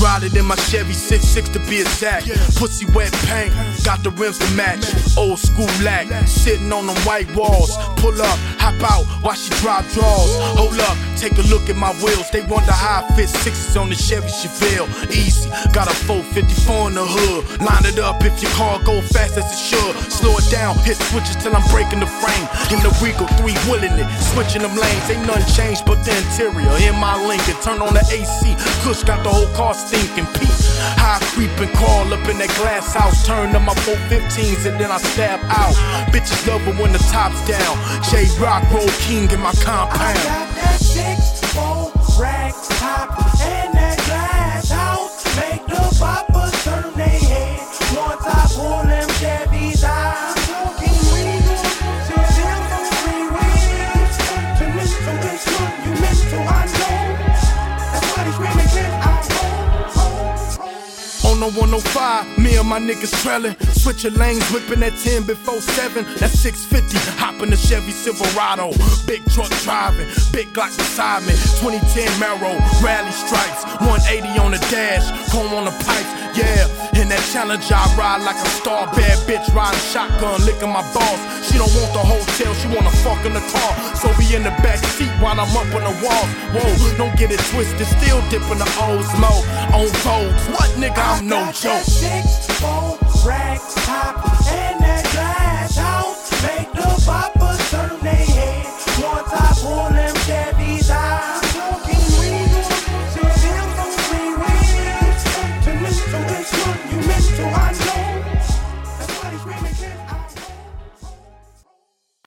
riding in my Chevy 6.6 to be exact. Pussy wet paint, got the rims to match. Old school lack, sitting on them white walls. Pull up, hop out, watch she drop draws. Hold up, take a look at my wheels. They wonder how I fit 6s on the Chevy Chevelle. Easy, got a 454 in the hood. Line it up if your car go fast as it should. Slow it down, hit switches till I'm breaking the frame. In the Regal 3 willing it, switching them lanes. Ain't nothing changed but the interior. In my Lincoln, turn on the AC. Kush got the whole car stinking. Peep, how I creep and crawl up in that glass house. Turn up my 415s and then I stab out. Bitches love it when the top's down. J-Rock, Roll King in my compound. I got that 6-4 rack top and that glass house. Make the poppers turn their head once I pull them Chevys out. Talking Regal, till them on 3 wheels. To mental, it's good, you mental, I know. That's why they screaming, can I On the 105, me and my niggas trailin'. Switchin' lanes, whippin' that 10 before 7. That's 650, hoppin' the Chevy Silverado. Big truck driving, big Glock beside me. 2010 Marrow, rally stripes. 180 on the dash, chrome on the pipes. Yeah, in that Challenger I ride like a star. Bad bitch riding shotgun, licking my balls. She don't want the hotel, she wanna fuck in the car. So we in the back seat while I'm up on the walls. Whoa, don't get it twisted, still dipping the Osmo on Vogue. What nigga, I'm no joke. 6-4 rack top and